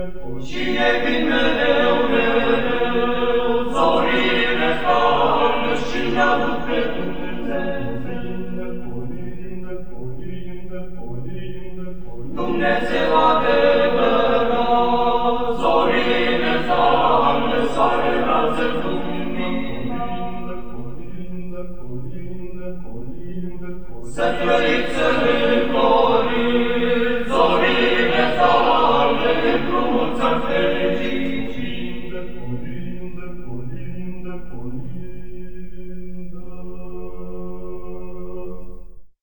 și e vin mereu, mereu, zorile slavă și laud pe Dumnezeu. Dumnezeu